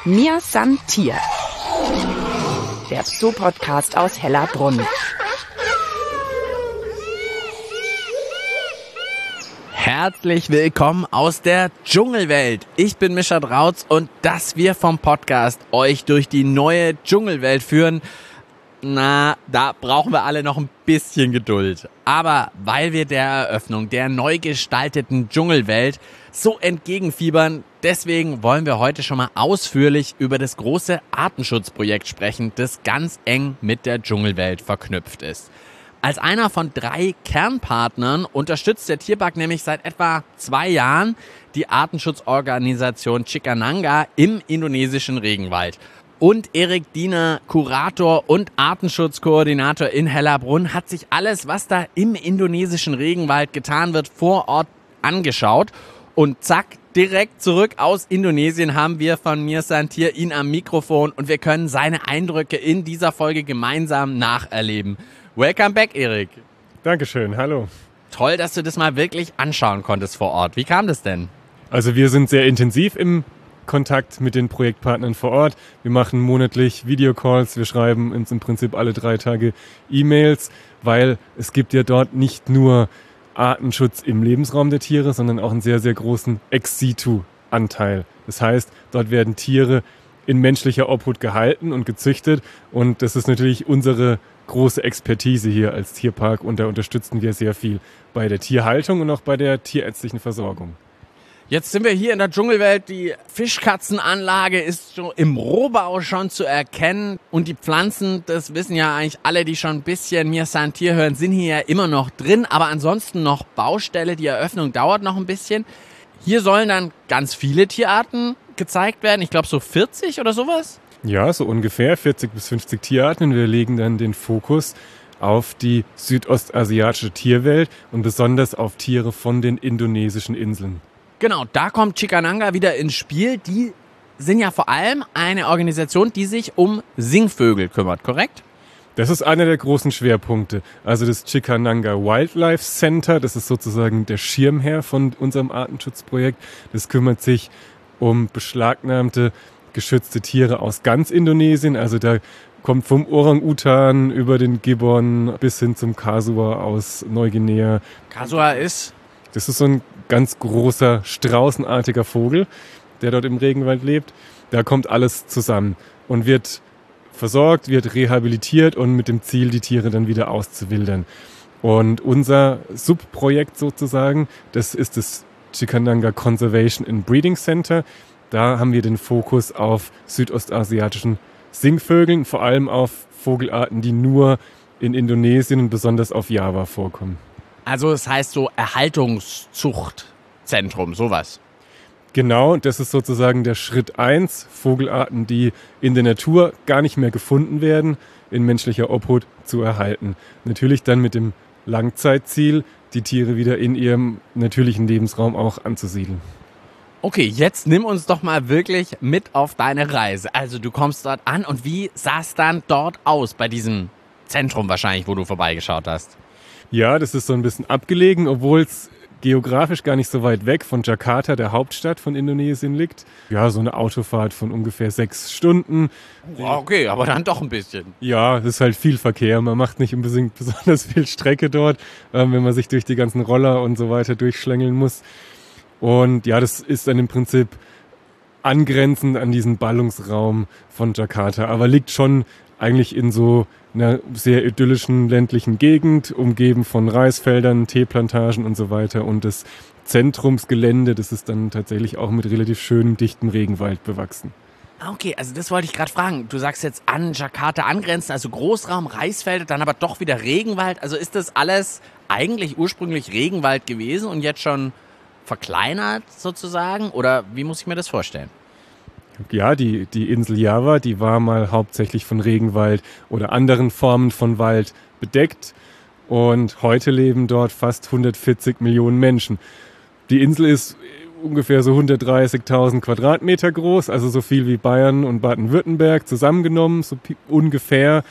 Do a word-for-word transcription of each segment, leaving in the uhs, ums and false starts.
Mir san Tier, der Zoo-Podcast aus Hellerbrunn. Herzlich willkommen aus der Dschungelwelt. Ich bin Mischa Drautz und dass wir vom Podcast euch durch die neue Dschungelwelt führen, na, da brauchen wir alle noch ein bisschen Geduld. Aber weil wir der Eröffnung der neu gestalteten Dschungelwelt so entgegenfiebern, deswegen wollen wir heute schon mal ausführlich über das große Artenschutzprojekt sprechen, das ganz eng mit der Dschungelwelt verknüpft ist. Als einer von drei Kernpartnern unterstützt der Tierpark nämlich seit etwa zwei Jahren die Artenschutzorganisation Cikananga im indonesischen Regenwald. Und Erik Diener, Kurator und Artenschutzkoordinator in Hellerbrunn, hat sich alles, was da im indonesischen Regenwald getan wird, vor Ort angeschaut. Und zack, direkt zurück aus Indonesien haben wir von Mir san Tier ihn am Mikrofon und wir können seine Eindrücke in dieser Folge gemeinsam nacherleben. Welcome back, Erik. Dankeschön, hallo. Toll, dass du das mal wirklich anschauen konntest vor Ort. Wie kam das denn? Also wir sind sehr intensiv im Kontakt mit den Projektpartnern vor Ort. Wir machen monatlich Videocalls, wir schreiben uns im Prinzip alle drei Tage E-Mails, weil es gibt ja dort nicht nur Artenschutz im Lebensraum der Tiere, sondern auch einen sehr, sehr großen Ex-situ-Anteil. Das heißt, dort werden Tiere in menschlicher Obhut gehalten und gezüchtet und das ist natürlich unsere große Expertise hier als Tierpark und da unterstützen wir sehr viel bei der Tierhaltung und auch bei der tierärztlichen Versorgung. Jetzt sind wir hier in der Dschungelwelt. Die Fischkatzenanlage ist so im Rohbau schon zu erkennen. Und die Pflanzen, das wissen ja eigentlich alle, die schon ein bisschen Mir san Tier hören, sind hier ja immer noch drin. Aber ansonsten noch Baustelle. Die Eröffnung dauert noch ein bisschen. Hier sollen dann ganz viele Tierarten gezeigt werden. Ich glaube so vierzig oder sowas. Ja, so ungefähr vierzig bis fünfzig Tierarten. Und wir legen dann den Fokus auf die südostasiatische Tierwelt und besonders auf Tiere von den indonesischen Inseln. Genau, da kommt Cikananga wieder ins Spiel. Die sind ja vor allem eine Organisation, die sich um Singvögel kümmert, korrekt? Das ist einer der großen Schwerpunkte. Also das Cikananga Wildlife Center, das ist sozusagen der Schirmherr von unserem Artenschutzprojekt. Das kümmert sich um beschlagnahmte, geschützte Tiere aus ganz Indonesien. Also da kommt vom Orang-Utan über den Gibbon bis hin zum Kasua aus Neuguinea. Kasua ist? Das ist so ein ganz großer, straußenartiger Vogel, der dort im Regenwald lebt. Da kommt alles zusammen und wird versorgt, wird rehabilitiert und mit dem Ziel, die Tiere dann wieder auszuwildern. Und unser Subprojekt sozusagen, das ist das Cikananga Conservation and Breeding Center. Da haben wir den Fokus auf südostasiatischen Singvögeln, vor allem auf Vogelarten, die nur in Indonesien und besonders auf Java vorkommen. Also es heißt so Erhaltungszuchtzentrum, sowas. Genau, das ist sozusagen der Schritt eins, Vogelarten, die in der Natur gar nicht mehr gefunden werden, in menschlicher Obhut zu erhalten. Natürlich dann mit dem Langzeitziel, die Tiere wieder in ihrem natürlichen Lebensraum auch anzusiedeln. Okay, jetzt nimm uns doch mal wirklich mit auf deine Reise. Also du kommst dort an und wie sah es dann dort aus bei diesem Zentrum wahrscheinlich, wo du vorbeigeschaut hast? Ja, das ist so ein bisschen abgelegen, obwohl es geografisch gar nicht so weit weg von Jakarta, der Hauptstadt von Indonesien, liegt. Ja, so eine Autofahrt von ungefähr sechs Stunden. Okay, aber dann doch ein bisschen. Ja, es ist halt viel Verkehr. Man macht nicht unbedingt besonders viel Strecke dort, ähm, wenn man sich durch die ganzen Roller und so weiter durchschlängeln muss. Und ja, das ist dann im Prinzip angrenzend an diesen Ballungsraum von Jakarta, aber liegt schon eigentlich in so einer sehr idyllischen ländlichen Gegend, umgeben von Reisfeldern, Teeplantagen und so weiter. Und das Zentrumsgelände, das ist dann tatsächlich auch mit relativ schönem, dichtem Regenwald bewachsen. Okay, also das wollte ich gerade fragen. Du sagst jetzt an Jakarta angrenzend, also Großraum, Reisfelder, dann aber doch wieder Regenwald. Also ist das alles eigentlich ursprünglich Regenwald gewesen und jetzt schon verkleinert sozusagen? Oder wie muss ich mir das vorstellen? Ja, die, die Insel Java, die war mal hauptsächlich von Regenwald oder anderen Formen von Wald bedeckt. Und heute leben dort fast hundertvierzig Millionen Menschen. Die Insel ist ungefähr so hundertdreißigtausend Quadratmeter groß, also so viel wie Bayern und Baden-Württemberg zusammengenommen, so ungefähr.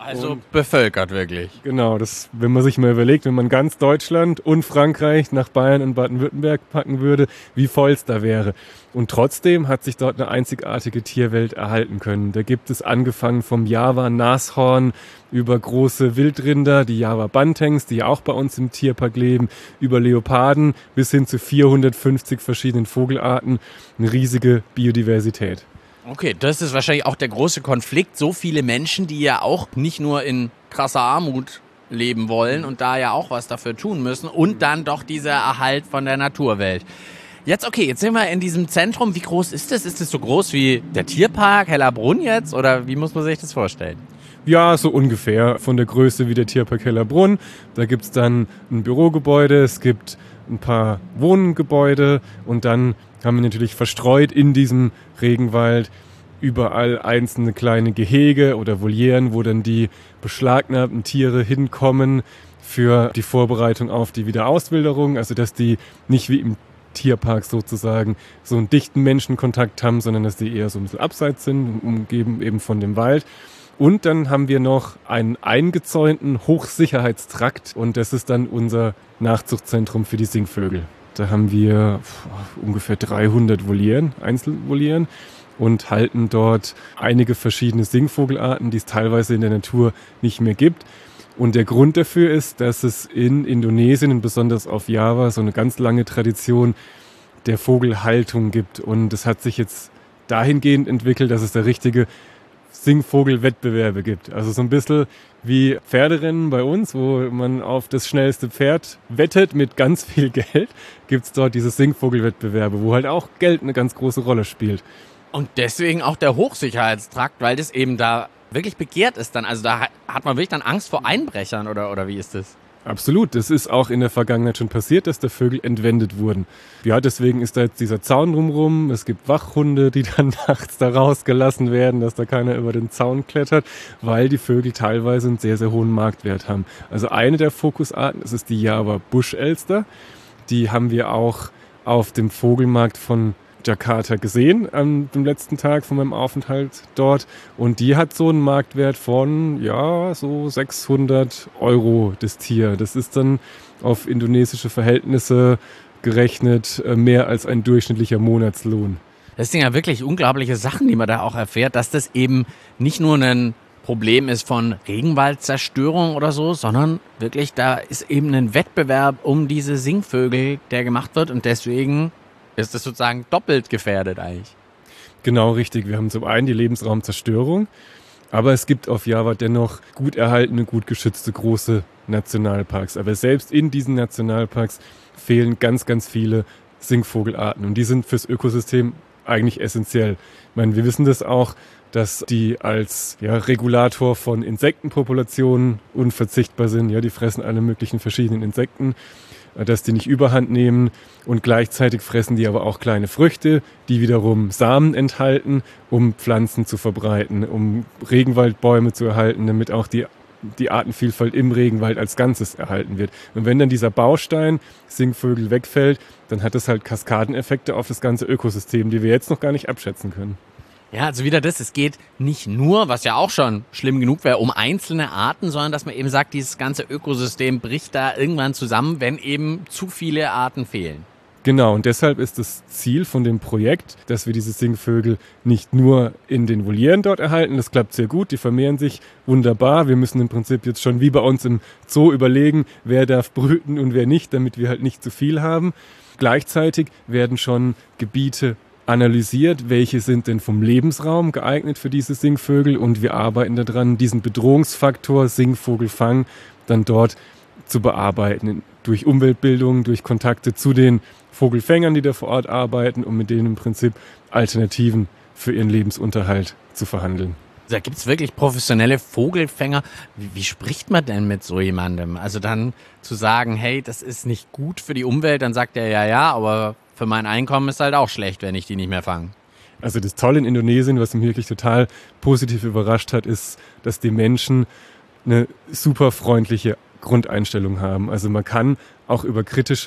Also Und bevölkert wirklich. genau, das, wenn man sich mal überlegt, wenn man ganz Deutschland und Frankreich nach Bayern und Baden-Württemberg packen würde, wie voll es da wäre. Und trotzdem hat sich dort eine einzigartige Tierwelt erhalten können. Da gibt es angefangen vom Java-Nashorn über große Wildrinder, die Java-Bantengs, die auch bei uns im Tierpark leben, über Leoparden bis hin zu vierhundertfünfzig verschiedenen Vogelarten. Eine riesige Biodiversität. Okay, das ist wahrscheinlich auch der große Konflikt. So viele Menschen, die ja auch nicht nur in krasser Armut leben wollen und da ja auch was dafür tun müssen und dann doch dieser Erhalt von der Naturwelt. Jetzt, okay, jetzt sind wir in diesem Zentrum. Wie groß ist das? Ist das so groß wie der Tierpark Hellerbrunn jetzt oder wie muss man sich das vorstellen? Ja, so ungefähr von der Größe wie der Tierpark Hellerbrunn. Da gibt's dann ein Bürogebäude, es gibt ein paar Wohngebäude und dann haben wir natürlich verstreut in diesem Regenwald überall einzelne kleine Gehege oder Volieren, wo dann die beschlagnahmten Tiere hinkommen für die Vorbereitung auf die Wiederauswilderung. Also dass die nicht wie im Tierpark sozusagen so einen dichten Menschenkontakt haben, sondern dass die eher so ein bisschen abseits sind, umgeben eben von dem Wald. Und dann haben wir noch einen eingezäunten Hochsicherheitstrakt und das ist dann unser Nachzuchtzentrum für die Singvögel. Da haben wir ungefähr dreihundert Volieren, Einzelvolieren und halten dort einige verschiedene Singvogelarten, die es teilweise in der Natur nicht mehr gibt. Und der Grund dafür ist, dass es in Indonesien und besonders auf Java so eine ganz lange Tradition der Vogelhaltung gibt. Und es hat sich jetzt dahingehend entwickelt, dass es da richtige Singvogelwettbewerbe gibt. Also so ein bisschen wie Pferderennen bei uns, wo man auf das schnellste Pferd wettet mit ganz viel Geld, gibt's dort diese Singvogelwettbewerbe, wo halt auch Geld eine ganz große Rolle spielt. Und deswegen auch der Hochsicherheitstrakt, weil das eben da wirklich begehrt ist dann. Also da hat man wirklich dann Angst vor Einbrechern oder, oder wie ist das? Absolut, das ist auch in der Vergangenheit schon passiert, dass da Vögel entwendet wurden. Ja, deswegen ist da jetzt dieser Zaun drumherum. Es gibt Wachhunde, die dann nachts da rausgelassen werden, dass da keiner über den Zaun klettert, weil die Vögel teilweise einen sehr, sehr hohen Marktwert haben. Also eine der Fokusarten, das ist die Java-Buschelster. Die haben wir auch auf dem Vogelmarkt von Jakarta gesehen am dem letzten Tag von meinem Aufenthalt dort und die hat so einen Marktwert von ja so sechshundert Euro das Tier. Das ist dann auf indonesische Verhältnisse gerechnet mehr als ein durchschnittlicher Monatslohn. Das sind ja wirklich unglaubliche Sachen, die man da auch erfährt, dass das eben nicht nur ein Problem ist von Regenwaldzerstörung oder so, sondern wirklich da ist eben ein Wettbewerb um diese Singvögel, der gemacht wird und deswegen ist das sozusagen doppelt gefährdet eigentlich. Genau, richtig. Wir haben zum einen die Lebensraumzerstörung, aber es gibt auf Java dennoch gut erhaltene, gut geschützte große Nationalparks. Aber selbst in diesen Nationalparks fehlen ganz, ganz viele Singvogelarten und die sind fürs Ökosystem eigentlich essentiell. Ich meine, wir wissen das auch, dass die als ja, Regulator von Insektenpopulationen unverzichtbar sind. Ja, die fressen alle möglichen verschiedenen Insekten, dass die nicht überhand nehmen und gleichzeitig fressen die aber auch kleine Früchte, die wiederum Samen enthalten, um Pflanzen zu verbreiten, um Regenwaldbäume zu erhalten, damit auch die, die Artenvielfalt im Regenwald als Ganzes erhalten wird. Und wenn dann dieser Baustein Singvögel wegfällt, dann hat das halt Kaskadeneffekte auf das ganze Ökosystem, die wir jetzt noch gar nicht abschätzen können. Ja, also wieder das, es geht nicht nur, was ja auch schon schlimm genug wäre, um einzelne Arten, sondern dass man eben sagt, dieses ganze Ökosystem bricht da irgendwann zusammen, wenn eben zu viele Arten fehlen. Genau, und deshalb ist das Ziel von dem Projekt, dass wir diese Singvögel nicht nur in den Volieren dort erhalten, das klappt sehr gut, die vermehren sich wunderbar. Wir müssen im Prinzip jetzt schon wie bei uns im Zoo überlegen, wer darf brüten und wer nicht, damit wir halt nicht zu viel haben. Gleichzeitig werden schon Gebiete analysiert, welche sind denn vom Lebensraum geeignet für diese Singvögel und wir arbeiten daran, diesen Bedrohungsfaktor Singvogelfang dann dort zu bearbeiten, durch Umweltbildung, durch Kontakte zu den Vogelfängern, die da vor Ort arbeiten, um mit denen im Prinzip Alternativen für ihren Lebensunterhalt zu verhandeln. Da gibt's wirklich professionelle Vogelfänger. Wie, wie spricht man denn mit so jemandem? Also dann zu sagen, hey, das ist nicht gut für die Umwelt, dann sagt er ja, ja, aber für mein Einkommen ist halt auch schlecht, wenn ich die nicht mehr fange. Also das Tolle in Indonesien, was mich wirklich total positiv überrascht hat, ist, dass die Menschen eine super freundliche Grundeinstellung haben. Also man kann auch über kritische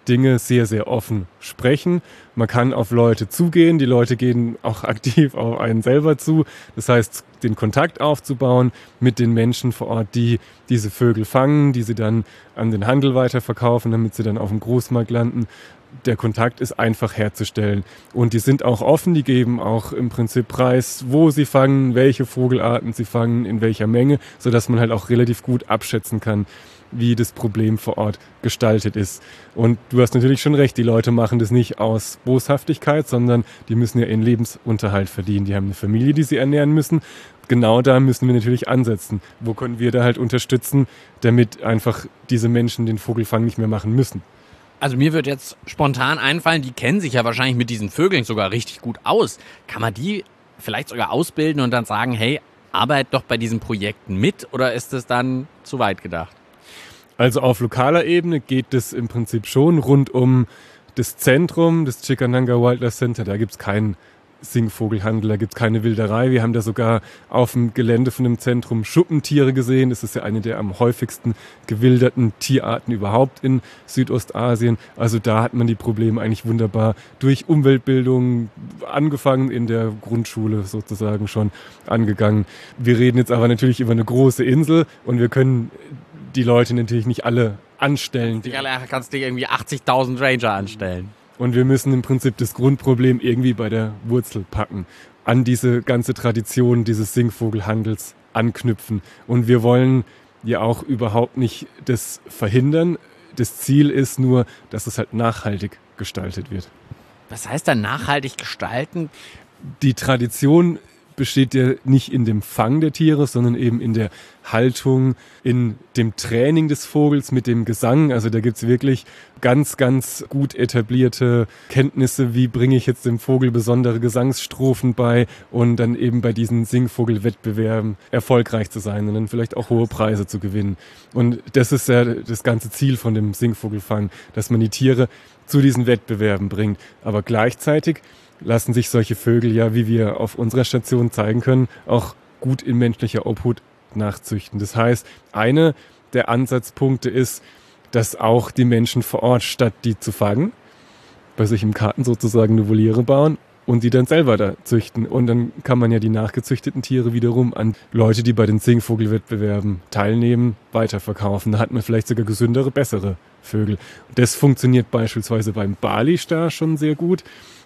Dinge sehr, sehr offen sprechen. Man kann auf Leute zugehen, die Leute gehen auch aktiv auf einen selber zu. Das heißt, den Kontakt aufzubauen mit den Menschen vor Ort, die diese Vögel fangen, die sie dann an den Handel weiterverkaufen, damit sie dann auf dem Großmarkt landen. Der Kontakt ist einfach herzustellen. Und die sind auch offen, die geben auch im Prinzip preis, wo sie fangen, welche Vogelarten sie fangen, in welcher Menge, sodass man halt auch relativ gut abschätzen kann, wie das Problem vor Ort gestaltet ist. Und du hast natürlich schon recht, die Leute machen das nicht aus Boshaftigkeit, sondern die müssen ja ihren Lebensunterhalt verdienen. Die haben eine Familie, die sie ernähren müssen. Genau da müssen wir natürlich ansetzen. Wo können wir da halt unterstützen, damit einfach diese Menschen den Vogelfang nicht mehr machen müssen? Also mir wird jetzt spontan einfallen, die kennen sich ja wahrscheinlich mit diesen Vögeln sogar richtig gut aus. Kann man die vielleicht sogar ausbilden und dann sagen, hey, arbeit doch bei diesen Projekten mit, oder ist es dann zu weit gedacht? Also auf lokaler Ebene geht es im Prinzip schon rund um das Zentrum, das Chickamauga Wildlife Center. Da gibt es keinen Singvogelhandel, da gibt es keine Wilderei. Wir haben da sogar auf dem Gelände von dem Zentrum Schuppentiere gesehen. Das ist ja eine der am häufigsten gewilderten Tierarten überhaupt in Südostasien. Also da hat man die Probleme eigentlich wunderbar durch Umweltbildung angefangen, in der Grundschule sozusagen schon angegangen. Wir reden jetzt aber natürlich über eine große Insel und wir können die Leute natürlich nicht alle anstellen. Du kannst dir irgendwie achtzigtausend Ranger anstellen. Und wir müssen im Prinzip das Grundproblem irgendwie bei der Wurzel packen, an diese ganze Tradition dieses Singvogelhandels anknüpfen. Und wir wollen ja auch überhaupt nicht das verhindern. Das Ziel ist nur, dass es halt nachhaltig gestaltet wird. Was heißt dann nachhaltig gestalten? Die Tradition besteht ja nicht in dem Fang der Tiere, sondern eben in der Haltung, in dem Training des Vogels mit dem Gesang. Also da gibt's wirklich ganz, ganz gut etablierte Kenntnisse, wie bringe ich jetzt dem Vogel besondere Gesangsstrophen bei und dann eben bei diesen Singvogelwettbewerben erfolgreich zu sein und dann vielleicht auch hohe Preise zu gewinnen. Und das ist ja das ganze Ziel von dem Singvogelfang, dass man die Tiere zu diesen Wettbewerben bringt. Aber gleichzeitig lassen sich solche Vögel ja, wie wir auf unserer Station zeigen können, auch gut in menschlicher Obhut nachzüchten. Das heißt, einer der Ansatzpunkte ist, dass auch die Menschen vor Ort, statt die zu fangen, bei sich im Garten sozusagen eine Voliere bauen und die dann selber da züchten. Und dann kann man ja die nachgezüchteten Tiere wiederum an Leute, die bei den Singvogelwettbewerben teilnehmen, weiterverkaufen. Da hat man vielleicht sogar gesündere, bessere Vögel. Und das funktioniert beispielsweise beim Bali-Star schon sehr gut.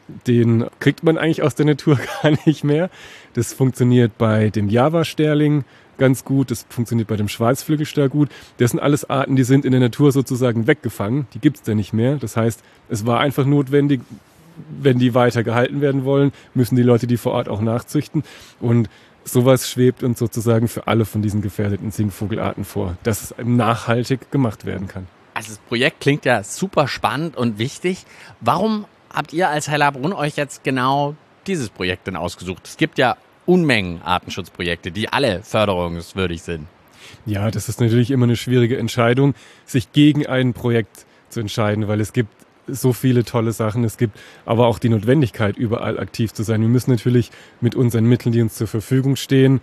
Den kriegt man eigentlich aus der Natur gar nicht mehr. Das funktioniert bei dem Java-Sterling ganz gut, das funktioniert bei dem Schwarzflügelstar gut. Das sind alles Arten, die sind in der Natur sozusagen weggefangen, die gibt's da nicht mehr. Das heißt, es war einfach notwendig, wenn die weiter gehalten werden wollen, müssen die Leute die vor Ort auch nachzüchten. Und sowas schwebt uns sozusagen für alle von diesen gefährdeten Singvogelarten vor, dass es nachhaltig gemacht werden kann. Also das Projekt klingt ja super spannend und wichtig. Warum habt ihr als Hellerbrunn euch jetzt genau dieses Projekt denn ausgesucht? Es gibt ja Unmengen Artenschutzprojekte, die alle förderungswürdig sind. Ja, das ist natürlich immer eine schwierige Entscheidung, sich gegen ein Projekt zu entscheiden, weil es gibt so viele tolle Sachen. Es gibt aber auch die Notwendigkeit, überall aktiv zu sein. Wir müssen natürlich mit unseren Mitteln, die uns zur Verfügung stehen,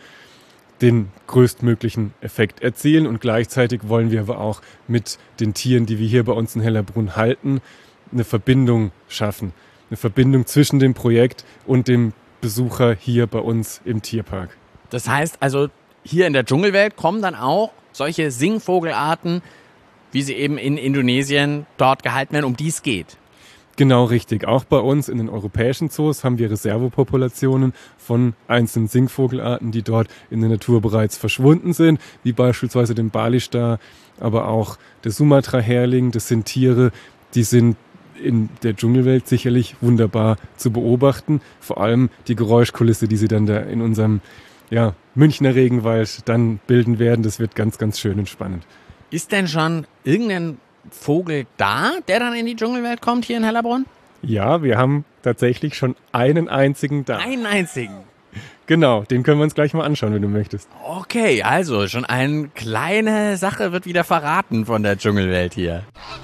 den größtmöglichen Effekt erzielen. Und gleichzeitig wollen wir aber auch mit den Tieren, die wir hier bei uns in Hellerbrunn halten, eine Verbindung schaffen. Eine Verbindung zwischen dem Projekt und dem Besucher hier bei uns im Tierpark. Das heißt also, hier in der Dschungelwelt kommen dann auch solche Singvogelarten, wie sie eben in Indonesien dort gehalten werden, um die es geht. Genau richtig. Auch bei uns in den europäischen Zoos haben wir Reservepopulationen von einzelnen Singvogelarten, die dort in der Natur bereits verschwunden sind, wie beispielsweise dem Bali-Star, aber auch der Sumatra-Herling. Das sind Tiere, die sind in der Dschungelwelt sicherlich wunderbar zu beobachten. Vor allem die Geräuschkulisse, die sie dann da in unserem ja, Münchner Regenwald dann bilden werden, das wird ganz, ganz schön und spannend. Ist denn schon irgendein Vogel da, der dann in die Dschungelwelt kommt hier in Hellerbrunn? Ja, wir haben tatsächlich schon einen einzigen da. Einen einzigen? Genau, den können wir uns gleich mal anschauen, wenn du möchtest. Okay, also schon eine kleine Sache wird wieder verraten von der Dschungelwelt hier.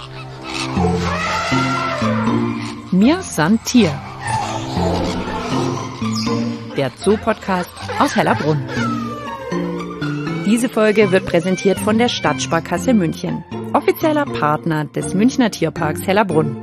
Mir san Tier. Der Zoo-Podcast aus Hellerbrunn. Diese Folge wird präsentiert von der Stadtsparkasse München. offizieller Partner des Münchner Tierparks Hellerbrunn.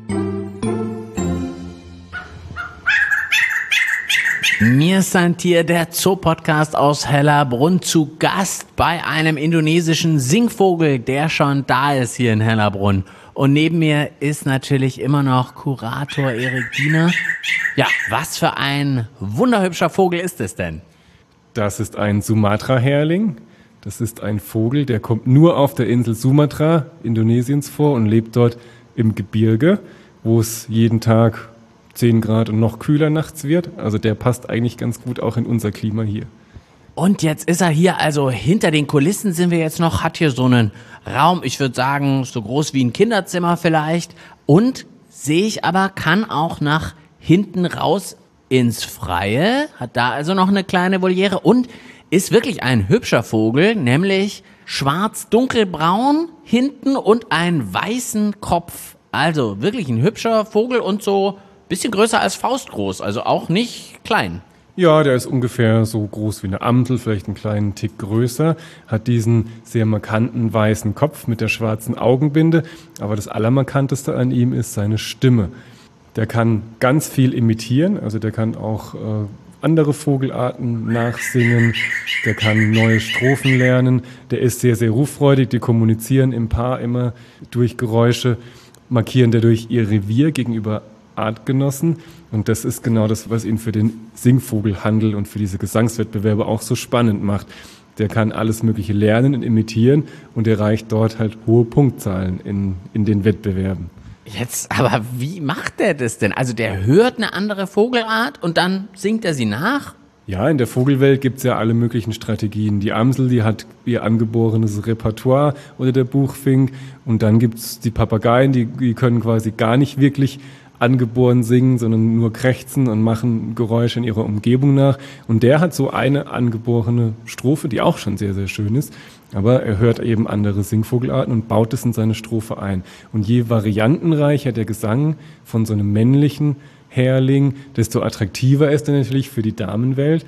Mir sind hier der Zoo-Podcast aus Hellerbrunn zu Gast bei einem indonesischen Singvogel, der schon da ist hier in Hellerbrunn. Und neben mir ist natürlich immer noch Kurator Erik Diener. Ja, was für ein wunderhübscher Vogel ist es denn? Das ist ein Sumatra-Herling. Das ist ein Vogel, der kommt nur auf der Insel Sumatra Indonesiens vor und lebt dort im Gebirge, wo es jeden Tag zehn Grad und noch kühler nachts wird. Also der passt eigentlich ganz gut auch in unser Klima hier. Und jetzt ist er hier, also hinter den Kulissen sind wir jetzt noch, hat hier so einen Raum, ich würde sagen, so groß wie ein Kinderzimmer vielleicht. Und sehe ich aber, kann auch nach hinten raus ins Freie, hat da also noch eine kleine Voliere und ist wirklich ein hübscher Vogel, nämlich schwarz-dunkelbraun hinten und einen weißen Kopf. Also wirklich ein hübscher Vogel und so bisschen größer als faustgroß, also auch nicht klein. Ja, der ist ungefähr so groß wie eine Amsel, vielleicht einen kleinen Tick größer, hat diesen sehr markanten weißen Kopf mit der schwarzen Augenbinde, aber das Allermarkanteste an ihm ist seine Stimme. Der kann ganz viel imitieren, also der kann auch äh, andere Vogelarten nachsingen, der kann neue Strophen lernen, der ist sehr, sehr ruffreudig, die kommunizieren im Paar immer durch Geräusche, markieren dadurch ihr Revier gegenüber Artgenossen und das ist genau das, was ihn für den Singvogelhandel und für diese Gesangswettbewerbe auch so spannend macht. Der kann alles Mögliche lernen und imitieren und erreicht dort halt hohe Punktzahlen in, in den Wettbewerben. Jetzt, aber wie macht der das denn? Also der hört eine andere Vogelart und dann singt er sie nach? Ja, in der Vogelwelt gibt's ja alle möglichen Strategien. Die Amsel, die hat ihr angeborenes Repertoire oder der Buchfink und dann gibt's die Papageien, die, die können quasi gar nicht wirklich angeboren singen, sondern nur krächzen und machen Geräusche in ihrer Umgebung nach. Und der hat so eine angeborene Strophe, die auch schon sehr, sehr schön ist. Aber er hört eben andere Singvogelarten und baut es in seine Strophe ein. Und je variantenreicher der Gesang von so einem männlichen Herling, desto attraktiver ist er natürlich für die Damenwelt.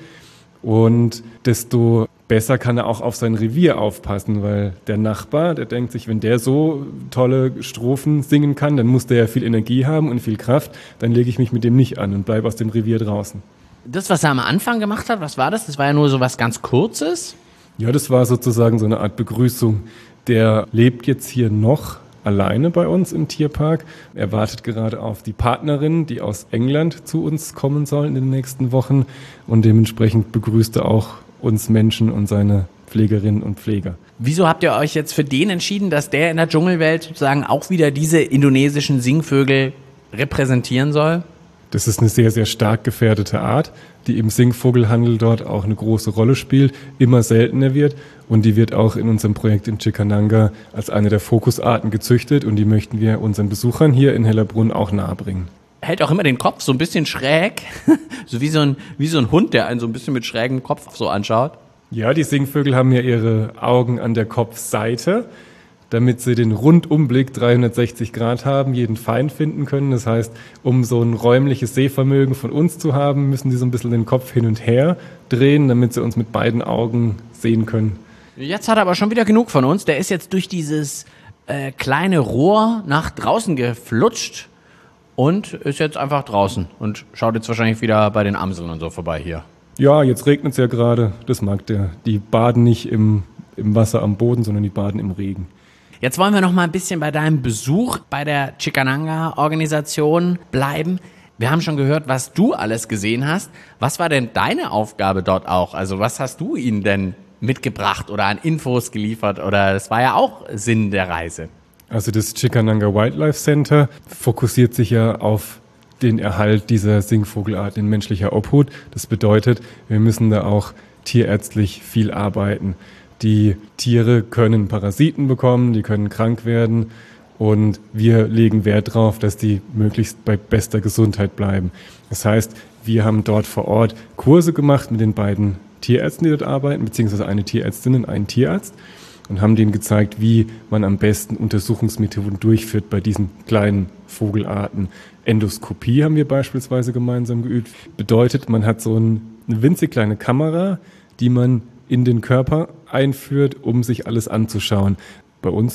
Und desto besser kann er auch auf sein Revier aufpassen, weil der Nachbar, der denkt sich, wenn der so tolle Strophen singen kann, dann muss der ja viel Energie haben und viel Kraft, dann lege ich mich mit dem nicht an und bleibe aus dem Revier draußen. Das, was er am Anfang gemacht hat, was war das? Das war ja nur so was ganz Kurzes? Ja, das war sozusagen so eine Art Begrüßung. Der lebt jetzt hier noch alleine bei uns im Tierpark. Er wartet gerade auf die Partnerin, die aus England zu uns kommen soll in den nächsten Wochen und dementsprechend begrüßt er auch uns Menschen und seine Pflegerinnen und Pfleger. Wieso habt ihr euch jetzt für den entschieden, dass der in der Dschungelwelt sozusagen auch wieder diese indonesischen Singvögel repräsentieren soll? Das ist eine sehr, sehr stark gefährdete Art, die im Singvogelhandel dort auch eine große Rolle spielt, immer seltener wird und die wird auch in unserem Projekt in Cikananga als eine der Fokusarten gezüchtet und die möchten wir unseren Besuchern hier in Hellerbrunn auch nahebringen. Hält auch immer den Kopf so ein bisschen schräg, so wie so ein, wie so ein Hund, der einen so ein bisschen mit schrägem Kopf so anschaut. Ja, die Singvögel haben ja ihre Augen an der Kopfseite, damit sie den Rundumblick dreihundertsechzig Grad haben, jeden Feind finden können. Das heißt, um so ein räumliches Sehvermögen von uns zu haben, müssen die so ein bisschen den Kopf hin und her drehen, damit sie uns mit beiden Augen sehen können. Jetzt hat er aber schon wieder genug von uns. Der ist jetzt durch dieses äh, kleine Rohr nach draußen geflutscht und ist jetzt einfach draußen und schaut jetzt wahrscheinlich wieder bei den Amseln und so vorbei hier. Ja, jetzt regnet es ja gerade. Das mag der. Die baden nicht im, im Wasser am Boden, sondern die baden im Regen. Jetzt wollen wir noch mal ein bisschen bei deinem Besuch bei der Cikananga-Organisation bleiben. Wir haben schon gehört, was du alles gesehen hast. Was war denn deine Aufgabe dort auch? Also was hast du ihnen denn mitgebracht oder an Infos geliefert? Oder das war ja auch Sinn der Reise. Also das Cikananga Wildlife Center fokussiert sich ja auf den Erhalt dieser Singvogelart in menschlicher Obhut. Das bedeutet, wir müssen da auch tierärztlich viel arbeiten. Die Tiere können Parasiten bekommen, die können krank werden und wir legen Wert darauf, dass die möglichst bei bester Gesundheit bleiben. Das heißt, wir haben dort vor Ort Kurse gemacht mit den beiden Tierärzten, die dort arbeiten, beziehungsweise eine Tierärztin und einen Tierarzt und haben denen gezeigt, wie man am besten Untersuchungsmethoden durchführt bei diesen kleinen Vogelarten. Endoskopie haben wir beispielsweise gemeinsam geübt. Bedeutet, man hat so eine winzig kleine Kamera, die man in den Körper einführt, um sich alles anzuschauen. Bei uns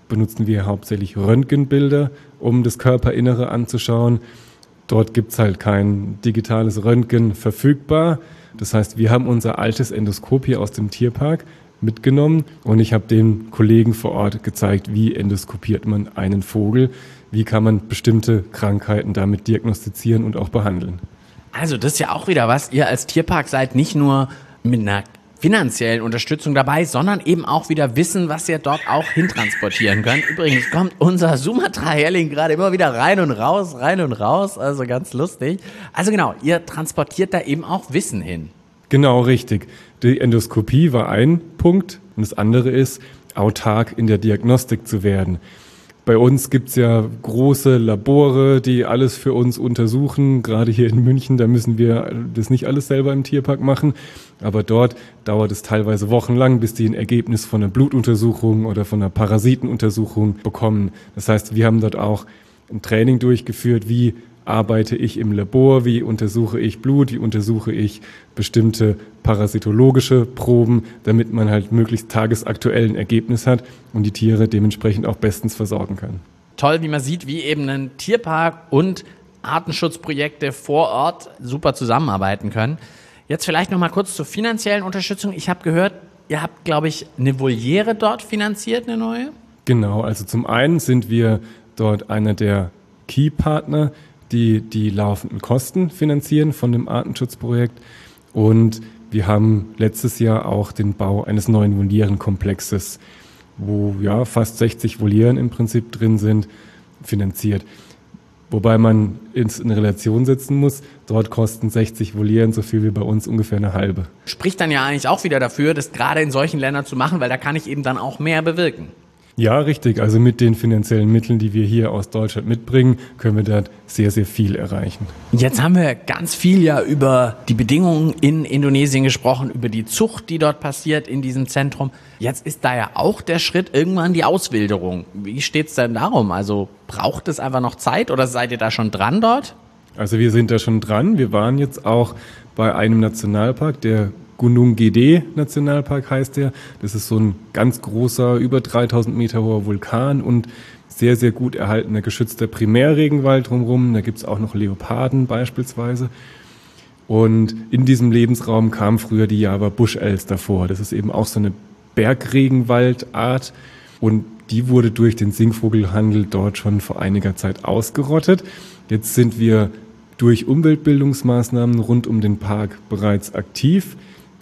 benutzen wir hauptsächlich Röntgenbilder, um das Körperinnere anzuschauen. Dort gibt's halt kein digitales Röntgen verfügbar. Das heißt, wir haben unser altes Endoskop hier aus dem Tierpark mitgenommen und ich habe den Kollegen vor Ort gezeigt, wie endoskopiert man einen Vogel, wie kann man bestimmte Krankheiten damit diagnostizieren und auch behandeln. Also das ist ja auch wieder was, ihr als Tierpark seid nicht nur mit einer finanziellen Unterstützung dabei, sondern eben auch wieder Wissen, was ihr dort auch hintransportieren könnt. Übrigens kommt unser Sumatra-Herling gerade immer wieder rein und raus, rein und raus, also ganz lustig. Also genau, ihr transportiert da eben auch Wissen hin. Genau, richtig. Die Endoskopie war ein Punkt und das andere ist, autark in der Diagnostik zu werden. Bei uns gibt's ja große Labore, die alles für uns untersuchen. Gerade hier in München, da müssen wir das nicht alles selber im Tierpark machen. Aber dort dauert es teilweise wochenlang, bis die ein Ergebnis von einer Blutuntersuchung oder von einer Parasitenuntersuchung bekommen. Das heißt, wir haben dort auch ein Training durchgeführt, wie arbeite ich im Labor, wie untersuche ich Blut, wie untersuche ich bestimmte parasitologische Proben, damit man halt möglichst tagesaktuell ein Ergebnis hat und die Tiere dementsprechend auch bestens versorgen kann. Toll, wie man sieht, wie eben ein Tierpark und Artenschutzprojekte vor Ort super zusammenarbeiten können. Jetzt vielleicht noch mal kurz zur finanziellen Unterstützung. Ich habe gehört, ihr habt, glaube ich, eine Voliere dort finanziert, eine neue? Genau, also zum einen sind wir dort einer der Key-Partner, die die laufenden Kosten finanzieren von dem Artenschutzprojekt. Und wir haben letztes Jahr auch den Bau eines neuen Volierenkomplexes, wo ja fast sechzig Volieren im Prinzip drin sind, finanziert. Wobei man es in Relation setzen muss, dort kosten sechzig Volieren so viel wie bei uns ungefähr eine halbe. Spricht dann ja eigentlich auch wieder dafür, das gerade in solchen Ländern zu machen, weil da kann ich eben dann auch mehr bewirken. Ja, richtig. Also mit den finanziellen Mitteln, die wir hier aus Deutschland mitbringen, können wir dort sehr, sehr viel erreichen. Jetzt haben wir ganz viel ja über die Bedingungen in Indonesien gesprochen, über die Zucht, die dort passiert in diesem Zentrum. Jetzt ist da ja auch der Schritt irgendwann die Auswilderung. Wie steht's denn darum? Also braucht es einfach noch Zeit oder seid ihr da schon dran dort? Also wir sind da schon dran. Wir waren jetzt auch bei einem Nationalpark, der Gunung Gede Nationalpark heißt der. Das ist so ein ganz großer, über dreitausend Meter hoher Vulkan und sehr, sehr gut erhaltener, geschützter Primärregenwald drumherum. Da gibt's auch noch Leoparden beispielsweise. Und in diesem Lebensraum kam früher die Java-Buschelster vor. Das ist eben auch so eine Bergregenwaldart und die wurde durch den Singvogelhandel dort schon vor einiger Zeit ausgerottet. Jetzt sind wir durch Umweltbildungsmaßnahmen rund um den Park bereits aktiv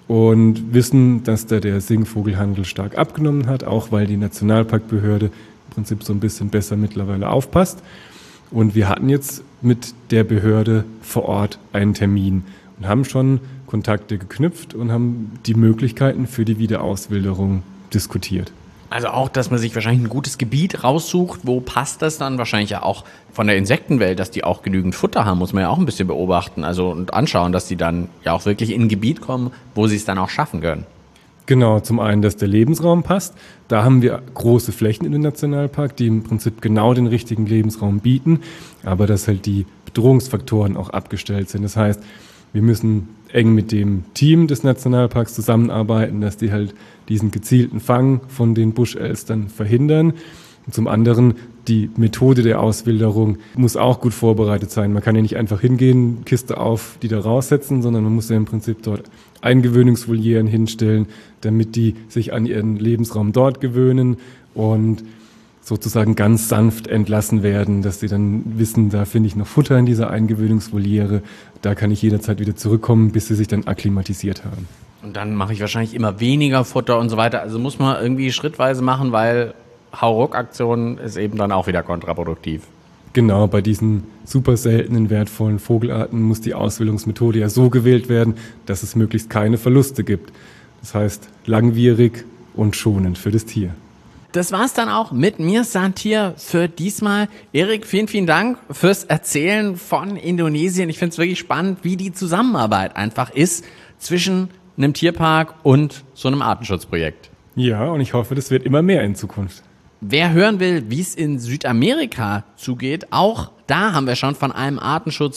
und wissen, dass da der Singvogelhandel stark abgenommen hat, auch weil die Nationalparkbehörde im Prinzip so ein bisschen besser mittlerweile aufpasst. Und wir hatten jetzt mit der Behörde vor Ort einen Termin und haben schon Kontakte geknüpft und haben die Möglichkeiten für die Wiederauswilderung diskutiert. Also auch, dass man sich wahrscheinlich ein gutes Gebiet raussucht, wo passt das dann wahrscheinlich ja auch von der Insektenwelt, dass die auch genügend Futter haben, muss man ja auch ein bisschen beobachten, also und anschauen, dass die dann ja auch wirklich in ein Gebiet kommen, wo sie es dann auch schaffen können. Genau, zum einen, dass der Lebensraum passt. Da haben wir große Flächen in dem Nationalpark, die im Prinzip genau den richtigen Lebensraum bieten, aber dass halt die Bedrohungsfaktoren auch abgestellt sind. Das heißt, wir müssen eng mit dem Team des Nationalparks zusammenarbeiten, dass die halt diesen gezielten Fang von den Buschelstern verhindern. Und zum anderen, die Methode der Auswilderung muss auch gut vorbereitet sein. Man kann ja nicht einfach hingehen, Kiste auf, die da raussetzen, sondern man muss ja im Prinzip dort Eingewöhnungsvolieren hinstellen, damit die sich an ihren Lebensraum dort gewöhnen und sozusagen ganz sanft entlassen werden, dass sie dann wissen, da finde ich noch Futter in dieser Eingewöhnungsvoliere, da kann ich jederzeit wieder zurückkommen, bis sie sich dann akklimatisiert haben. Und dann mache ich wahrscheinlich immer weniger Futter und so weiter. Also muss man irgendwie schrittweise machen, weil Hauruck-Aktion ist eben dann auch wieder kontraproduktiv. Genau, bei diesen super seltenen, wertvollen Vogelarten muss die Auswilderungsmethode ja so gewählt werden, dass es möglichst keine Verluste gibt. Das heißt, langwierig und schonend für das Tier. Das war's dann auch mit mir, Santir, für diesmal. Erik, vielen, vielen Dank fürs Erzählen von Indonesien. Ich finde es wirklich spannend, wie die Zusammenarbeit einfach ist zwischen einem Tierpark und so einem Artenschutzprojekt. Ja, und ich hoffe, das wird immer mehr in Zukunft. Wer hören will, wie es in Südamerika zugeht, auch da haben wir schon von einem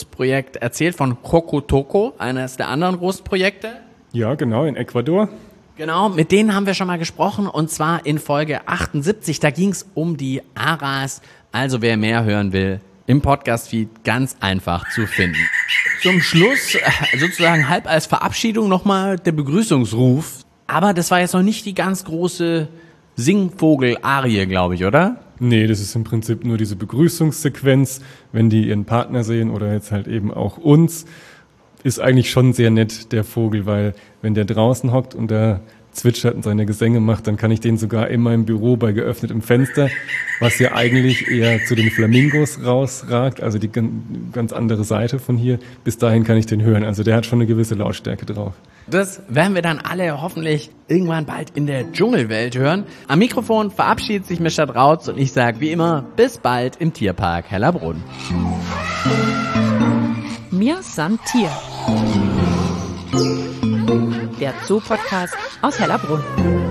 Artenschutzprojekt erzählt, von Coco Toco, eines der anderen großen Projekte. Ja, genau, in Ecuador. Genau, mit denen haben wir schon mal gesprochen und zwar in Folge achtundsiebzig. Da ging es um die Aras. Also wer mehr hören will, im Podcast-Feed ganz einfach zu finden. Zum Schluss, sozusagen halb als Verabschiedung nochmal der Begrüßungsruf. Aber das war jetzt noch nicht die ganz große Singvogel-Arie, glaube ich, oder? Nee, das ist im Prinzip nur diese Begrüßungssequenz, wenn die ihren Partner sehen oder jetzt halt eben auch uns. Ist eigentlich schon sehr nett, der Vogel, weil wenn der draußen hockt und da zwitschert und seine Gesänge macht, dann kann ich den sogar in meinem Büro bei geöffnetem Fenster, was ja eigentlich eher zu den Flamingos rausragt, also die ganz andere Seite von hier, bis dahin kann ich den hören. Also der hat schon eine gewisse Lautstärke drauf. Das werden wir dann alle hoffentlich irgendwann bald in der Dschungelwelt hören. Am Mikrofon verabschiedet sich Mischa Drautz und ich sage wie immer, bis bald im Tierpark Hellerbrunn. Mir san Tier. Der Zoo-Podcast aus Hellerbrunn.